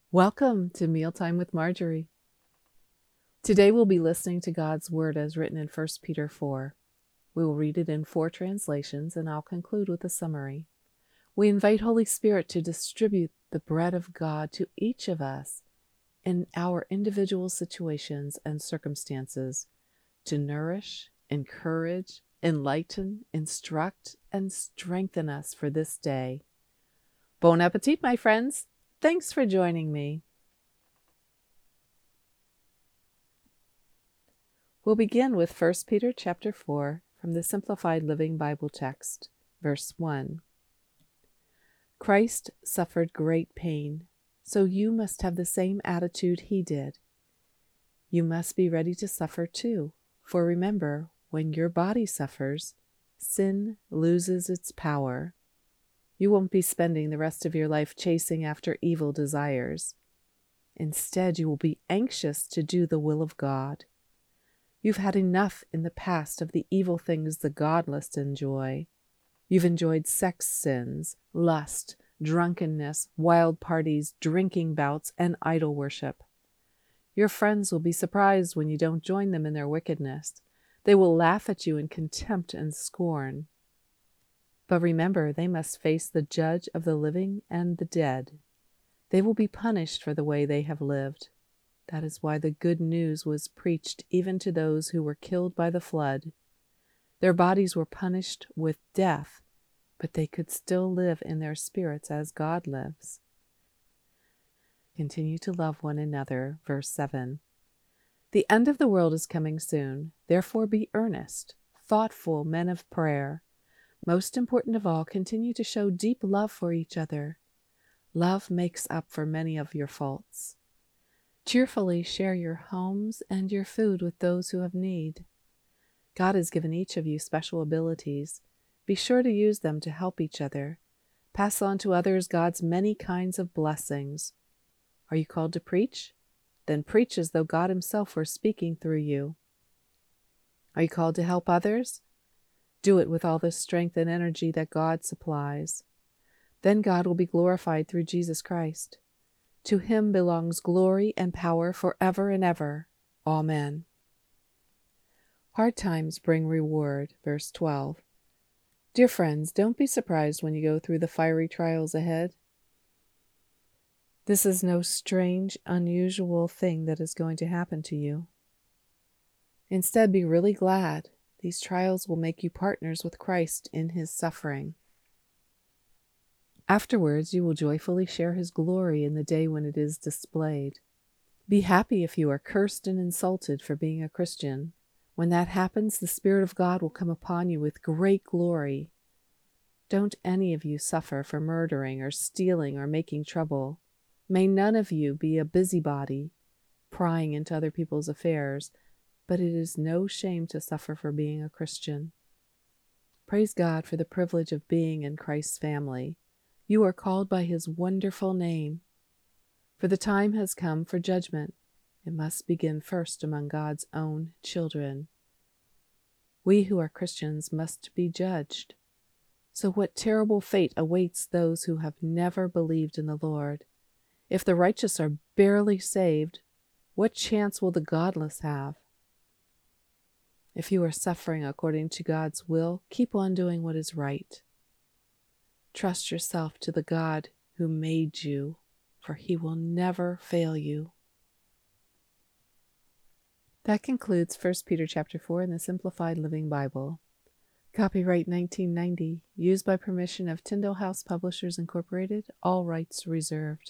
Welcome to Mealtime with Marjorie. Today we'll be listening to God's Word as written in 1 Peter 4. We will read it in 4 translations, and I'll conclude with a summary. We invite Holy Spirit to distribute the bread of God to each of us in our individual situations and circumstances to nourish, encourage, enlighten, instruct, and strengthen us for this day. Bon appetit, my friends! Thanks for joining me. We'll begin with 1 Peter chapter 4 from the Simplified Living Bible text, verse 1. Christ suffered great pain, so you must have the same attitude he did. You must be ready to suffer too, for remember, when your body suffers, sin loses its power. You won't be spending the rest of your life chasing after evil desires. Instead, you will be anxious to do the will of God. You've had enough in the past of the evil things the godless enjoy. You've enjoyed sex sins, lust, drunkenness, wild parties, drinking bouts, and idol worship. Your friends will be surprised when you don't join them in their wickedness. They will laugh at you in contempt and scorn. But remember, they must face the judge of the living and the dead. They will be punished for the way they have lived. That is why the good news was preached even to those who were killed by the flood. Their bodies were punished with death, but they could still live in their spirits as God lives. Continue to love one another. Verse 7. The end of the world is coming soon. Therefore be earnest, thoughtful men of prayer. Most important of all, continue to show deep love for each other. Love makes up for many of your faults. Cheerfully share your homes and your food with those who have need. God has given each of you special abilities. Be sure to use them to help each other. Pass on to others God's many kinds of blessings. Are you called to preach? Then preach as though God Himself were speaking through you. Are you called to help others? Do it with all the strength and energy that God supplies. Then God will be glorified through Jesus Christ. To Him belongs glory and power forever and ever. Amen. Hard times bring reward. Verse 12. Dear friends, don't be surprised when you go through the fiery trials ahead. This is no strange, unusual thing that is going to happen to you. Instead, be really glad. These trials will make you partners with Christ in His suffering. Afterwards, you will joyfully share His glory in the day when it is displayed. Be happy if you are cursed and insulted for being a Christian. When that happens, the Spirit of God will come upon you with great glory. Don't any of you suffer for murdering or stealing or making trouble. May none of you be a busybody, prying into other people's affairs, but it is no shame to suffer for being a Christian. Praise God for the privilege of being in Christ's family. You are called by His wonderful name. For the time has come for judgment. It must begin first among God's own children. We who are Christians must be judged. So what terrible fate awaits those who have never believed in the Lord? If the righteous are barely saved, what chance will the godless have? If you are suffering according to God's will, keep on doing what is right. Trust yourself to the God who made you, for He will never fail you. That concludes 1 Peter chapter 4 in the Simplified Living Bible. Copyright 1990, used by permission of Tyndale House Publishers Incorporated, all rights reserved.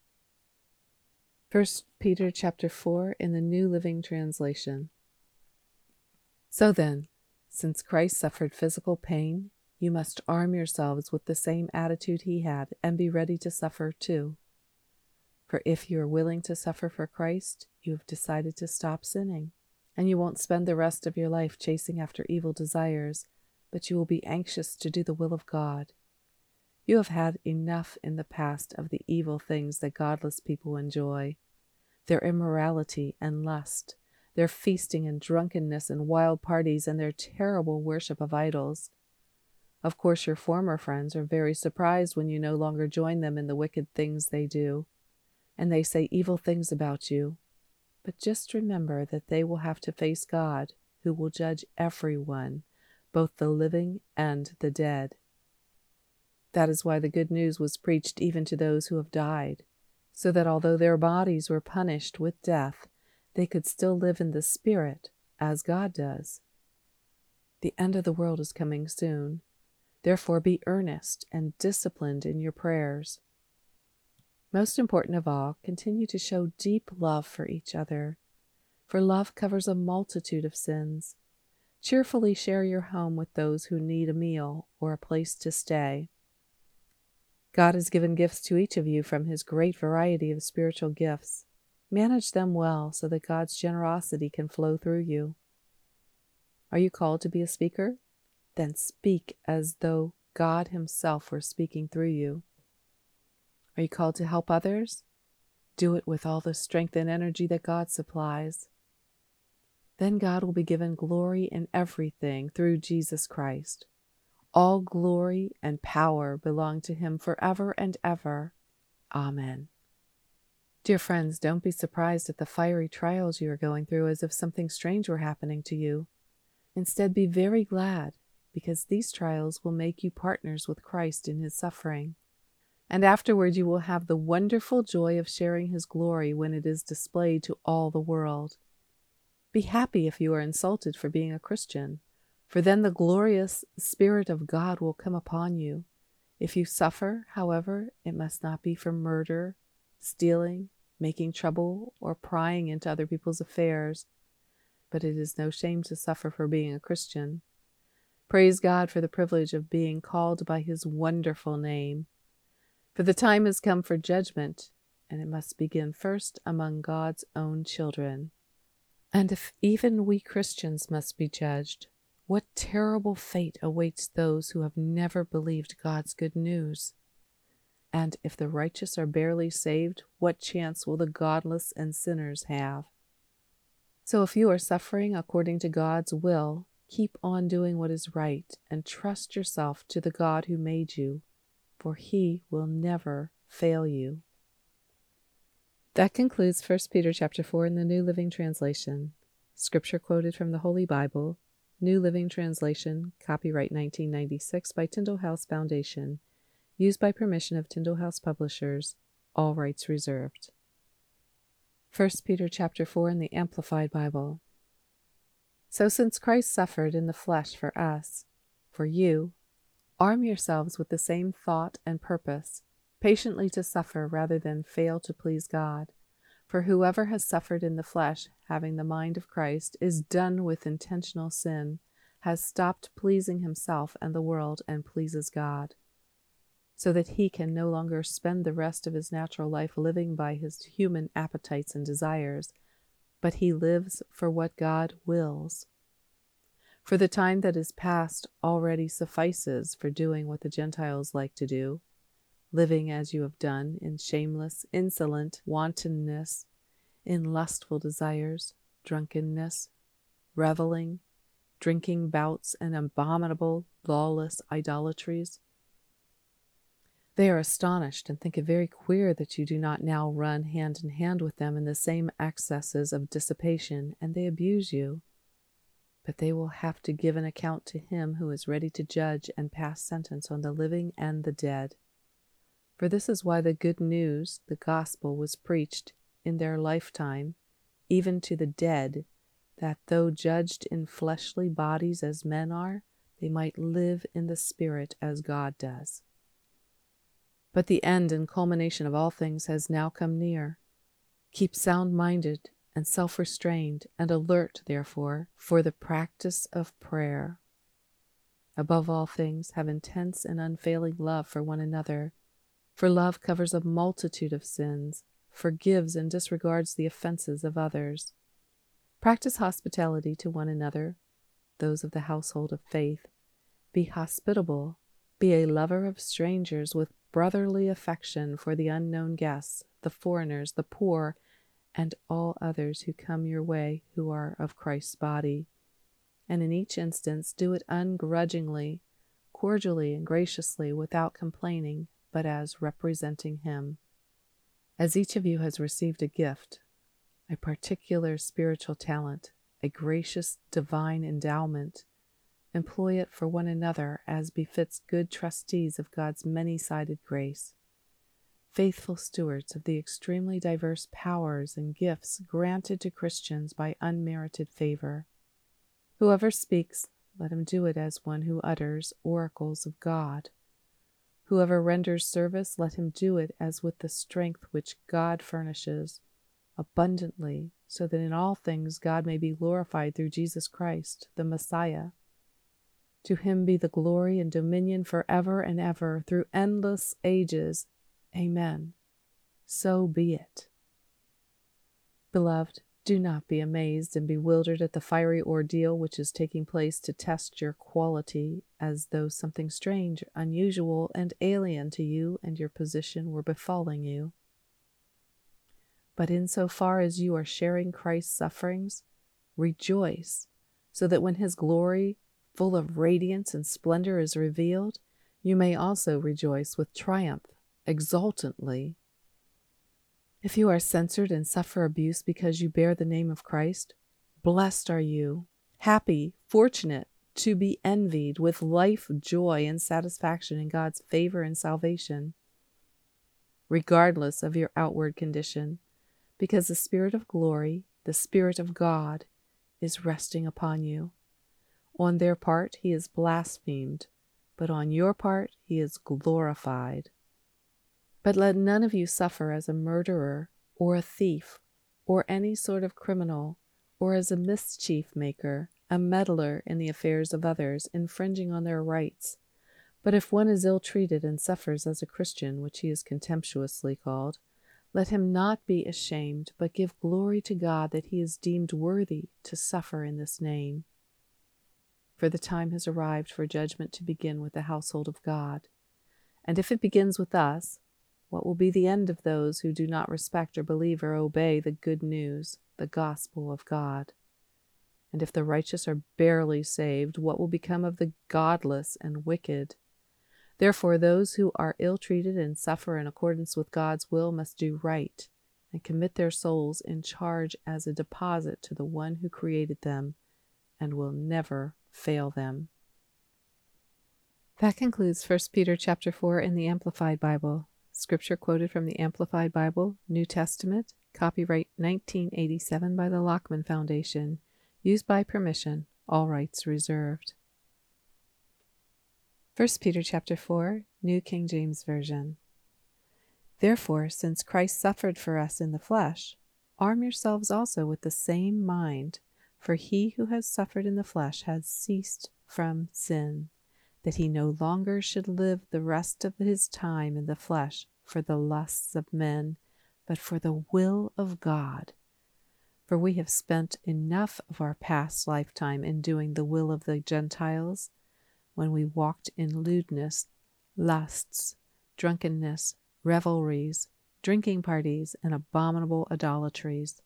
1 Peter chapter 4 in the New Living Translation. So then, since Christ suffered physical pain, you must arm yourselves with the same attitude He had and be ready to suffer too. For if you are willing to suffer for Christ, you have decided to stop sinning, and you won't spend the rest of your life chasing after evil desires, but you will be anxious to do the will of God. You have had enough in the past of the evil things that godless people enjoy, their immorality and lust, their feasting and drunkenness and wild parties, and their terrible worship of idols. Of course, your former friends are very surprised when you no longer join them in the wicked things they do, and they say evil things about you. But just remember that they will have to face God, who will judge everyone, both the living and the dead. That is why the good news was preached even to those who have died, so that although their bodies were punished with death, they could still live in the Spirit, as God does. The end of the world is coming soon. Therefore, be earnest and disciplined in your prayers. Most important of all, continue to show deep love for each other, for love covers a multitude of sins. Cheerfully share your home with those who need a meal or a place to stay. God has given gifts to each of you from His great variety of spiritual gifts. Manage them well so that God's generosity can flow through you. Are you called to be a speaker? Then speak as though God Himself were speaking through you. Are you called to help others? Do it with all the strength and energy that God supplies. Then God will be given glory in everything through Jesus Christ. All glory and power belong to Him forever and ever. Amen. Dear friends, don't be surprised at the fiery trials you are going through as if something strange were happening to you. Instead, be very glad, because these trials will make you partners with Christ in His suffering. And afterward you will have the wonderful joy of sharing His glory when it is displayed to all the world. Be happy if you are insulted for being a Christian, for then the glorious Spirit of God will come upon you. If you suffer, however, it must not be for murder, stealing, making trouble, or prying into other people's affairs. But it is no shame to suffer for being a Christian. Praise God for the privilege of being called by His wonderful name. For the time has come for judgment, and it must begin first among God's own children. And if even we Christians must be judged, what terrible fate awaits those who have never believed God's good news? And if the righteous are barely saved, what chance will the godless and sinners have? So if you are suffering according to God's will, keep on doing what is right and trust yourself to the God who made you, for He will never fail you. That concludes 1 Peter chapter 4 in the New Living Translation. Scripture quoted from the Holy Bible, New Living Translation, copyright 1996 by Tyndale House Foundation, used by permission of Tyndale House Publishers, all rights reserved. 1 Peter chapter 4 in the Amplified Bible. So since Christ suffered in the flesh for us, for you, arm yourselves with the same thought and purpose, patiently to suffer rather than fail to please God. For whoever has suffered in the flesh, having the mind of Christ, is done with intentional sin, has stopped pleasing himself and the world, and pleases God, so that he can no longer spend the rest of his natural life living by his human appetites and desires, but he lives for what God wills. For the time that is past already suffices for doing what the Gentiles like to do, living as you have done in shameless, insolent wantonness, in lustful desires, drunkenness, reveling, drinking bouts, and abominable, lawless idolatries. They are astonished and think it very queer that you do not now run hand in hand with them in the same excesses of dissipation, and they abuse you. But they will have to give an account to Him who is ready to judge and pass sentence on the living and the dead. For this is why the good news, the gospel, was preached in their lifetime, even to the dead, that though judged in fleshly bodies as men are, they might live in the Spirit as God does. But the end and culmination of all things has now come near. Keep sound-minded and self-restrained and alert, therefore, for the practice of prayer. Above all things, have intense and unfailing love for one another, for love covers a multitude of sins, forgives and disregards the offenses of others. Practice hospitality to one another, those of the household of faith. Be hospitable, be a lover of strangers with brotherly affection for the unknown guests, the foreigners, the poor, and all others who come your way who are of Christ's body. And in each instance do it ungrudgingly, cordially and graciously, without complaining, but as representing Him. As each of you has received a gift, a particular spiritual talent, a gracious divine endowment, employ it for one another as befits good trustees of God's many-sided grace, faithful stewards of the extremely diverse powers and gifts granted to Christians by unmerited favor. Whoever speaks, let him do it as one who utters oracles of God. Whoever renders service, let him do it as with the strength which God furnishes, abundantly, so that in all things God may be glorified through Jesus Christ, the Messiah. To him be the glory and dominion forever and ever, through endless ages. Amen. So be it. Beloved, do not be amazed and bewildered at the fiery ordeal which is taking place to test your quality, as though something strange, unusual, and alien to you and your position were befalling you. But in so far as you are sharing Christ's sufferings, rejoice, so that when his glory, full of radiance and splendor, is revealed, you may also rejoice with triumph, exultantly. If you are censored and suffer abuse because you bear the name of Christ, blessed are you, happy, fortunate, to be envied, with life, joy, and satisfaction in God's favor and salvation, regardless of your outward condition, because the Spirit of glory, the Spirit of God, is resting upon you. On their part he is blasphemed, but on your part he is glorified. But let none of you suffer as a murderer, or a thief, or any sort of criminal, or as a mischief maker, a meddler in the affairs of others, infringing on their rights. But if one is ill-treated and suffers as a Christian, which he is contemptuously called, let him not be ashamed, but give glory to God that he is deemed worthy to suffer in this name. For the time has arrived for judgment to begin with the household of God. And if it begins with us, what will be the end of those who do not respect or believe or obey the good news, the gospel of God? And if the righteous are barely saved, what will become of the godless and wicked? Therefore, those who are ill-treated and suffer in accordance with God's will must do right and commit their souls in charge as a deposit to the one who created them and will never fail them. That concludes 1 Peter chapter 4 in the Amplified Bible. Scripture quoted from the Amplified Bible, New Testament, copyright 1987 by the Lockman Foundation, used by permission, all rights reserved. 1 Peter chapter 4, New King James Version. Therefore, since Christ suffered for us in the flesh, arm yourselves also with the same mind, for he who has suffered in the flesh has ceased from sin, that he no longer should live the rest of his time in the flesh for the lusts of men, but for the will of God. For we have spent enough of our past lifetime in doing the will of the Gentiles, when we walked in lewdness, lusts, drunkenness, revelries, drinking parties, and abominable idolatries.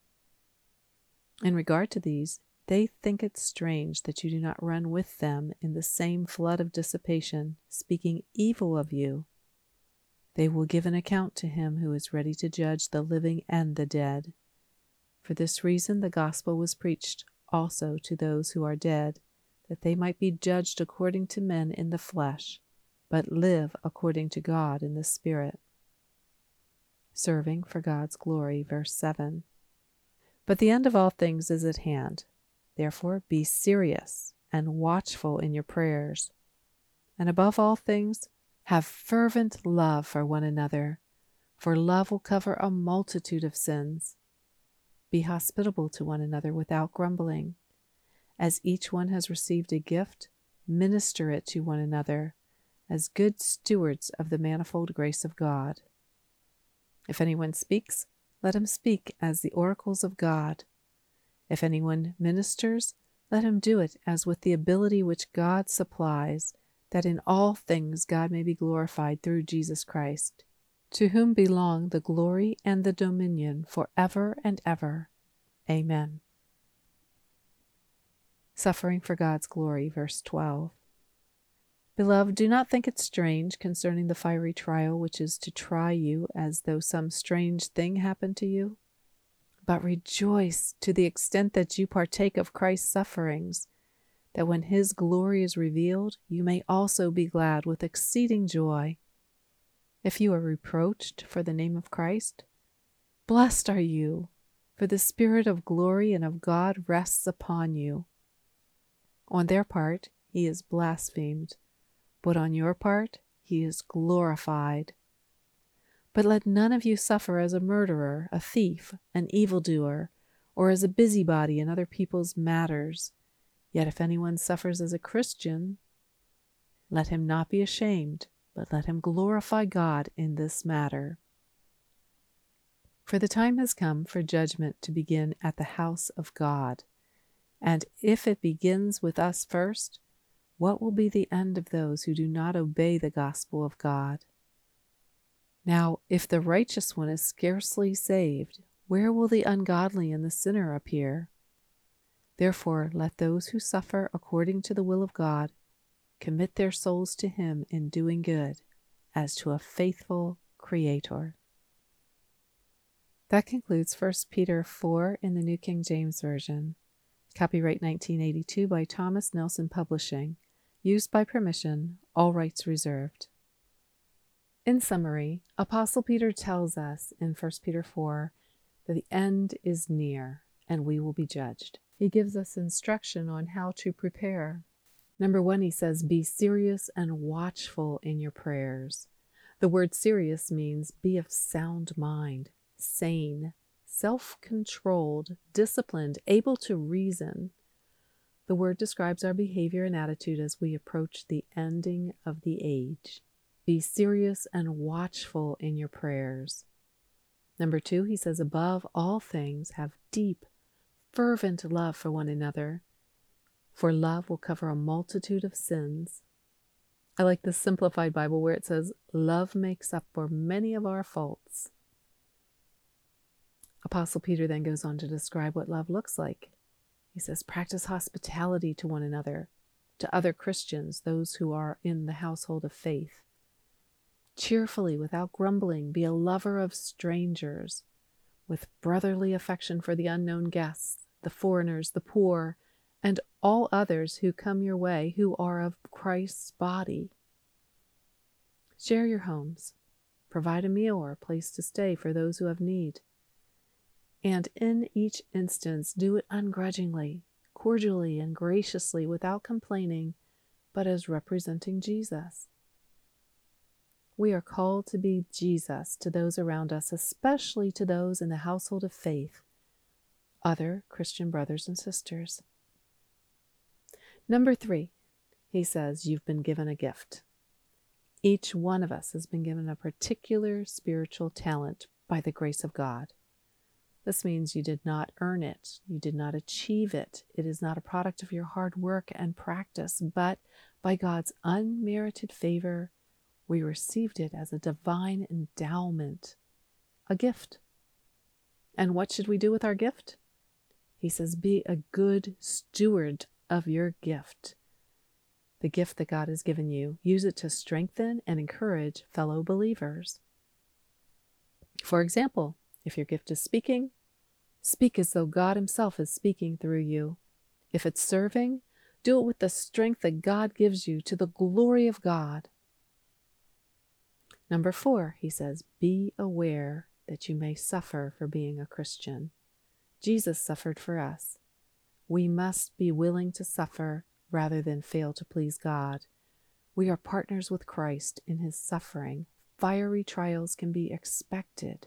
In regard to these, they think it strange that you do not run with them in the same flood of dissipation, speaking evil of you. They will give an account to him who is ready to judge the living and the dead. For this reason the gospel was preached also to those who are dead, that they might be judged according to men in the flesh, but live according to God in the Spirit. Serving for God's glory, verse 7. But the end of all things is at hand. Therefore be serious and watchful in your prayers. And above all things, have fervent love for one another, for love will cover a multitude of sins. Be hospitable to one another without grumbling. As each one has received a gift, minister it to one another, as good stewards of the manifold grace of God. If anyone speaks, let him speak as the oracles of God. If anyone ministers, let him do it as with the ability which God supplies, that in all things God may be glorified through Jesus Christ, to whom belong the glory and the dominion forever and ever. Amen. Suffering for God's glory, verse 12. Beloved, do not think it strange concerning the fiery trial which is to try you as though some strange thing happened to you, but rejoice to the extent that you partake of Christ's sufferings, that when his glory is revealed, you may also be glad with exceeding joy. If you are reproached for the name of Christ, blessed are you, for the Spirit of glory and of God rests upon you. On their part, he is blasphemed, but on your part, he is glorified. But let none of you suffer as a murderer, a thief, an evildoer, or as a busybody in other people's matters. Yet if anyone suffers as a Christian, let him not be ashamed, but let him glorify God in this matter. For the time has come for judgment to begin at the house of God. And if it begins with us first, what will be the end of those who do not obey the gospel of God? Now, if the righteous one is scarcely saved, where will the ungodly and the sinner appear? Therefore, let those who suffer according to the will of God commit their souls to him in doing good, as to a faithful Creator. That concludes 1 Peter 4 in the New King James Version. Copyright 1982 by Thomas Nelson Publishing. Used by permission, all rights reserved. In summary, Apostle Peter tells us in 1 Peter 4 that the end is near and we will be judged. He gives us instruction on how to prepare. Number 1, he says, be serious and watchful in your prayers. The word serious means be of sound mind, sane, self-controlled, disciplined, able to reason. The word describes our behavior and attitude as we approach the ending of the age. Be serious and watchful in your prayers. Number 2, he says, above all things, have deep, fervent love for one another, for love will cover a multitude of sins. I like the Simplified Bible where it says, love makes up for many of our faults. Apostle Peter then goes on to describe what love looks like. He says, practice hospitality to one another, to other Christians, those who are in the household of faith. Cheerfully, without grumbling, be a lover of strangers, with brotherly affection for the unknown guests, the foreigners, the poor, and all others who come your way who are of Christ's body. Share your homes. Provide a meal or a place to stay for those who have need. And in each instance, do it ungrudgingly, cordially, and graciously, without complaining, but as representing Jesus. We are called to be Jesus to those around us, especially to those in the household of faith, other Christian brothers and sisters. Number 3, he says, you've been given a gift. Each one of us has been given a particular spiritual talent by the grace of God. This means you did not earn it. You did not achieve it. It is not a product of your hard work and practice, but by God's unmerited favor, we received it as a divine endowment, a gift. And what should we do with our gift? He says, be a good steward of your gift. The gift that God has given you, use it to strengthen and encourage fellow believers. For example, if your gift is speaking, speak as though God himself is speaking through you. If it's serving, do it with the strength that God gives you to the glory of God. Number 4, he says, be aware that you may suffer for being a Christian. Jesus suffered for us. We must be willing to suffer rather than fail to please God. We are partners with Christ in his suffering. Fiery trials can be expected.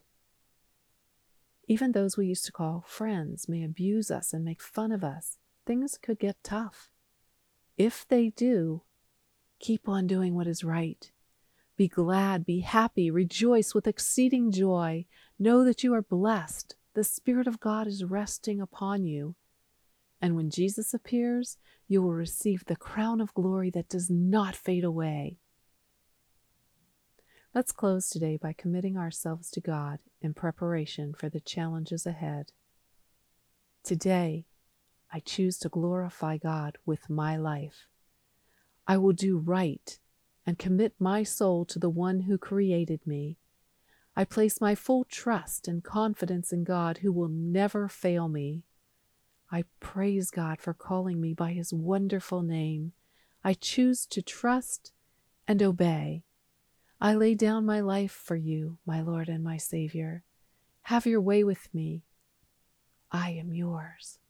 Even those we used to call friends may abuse us and make fun of us. Things could get tough. If they do, keep on doing what is right. Be glad, be happy, rejoice with exceeding joy. Know that you are blessed. The Spirit of God is resting upon you. And when Jesus appears, you will receive the crown of glory that does not fade away. Let's close today by committing ourselves to God in preparation for the challenges ahead. Today, I choose to glorify God with my life. I will do right and commit my soul to the one who created me. I place my full trust and confidence in God, who will never fail me. I praise God for calling me by his wonderful name. I choose to trust and obey. I lay down my life for you, my Lord and my Savior. Have your way with me. I am yours.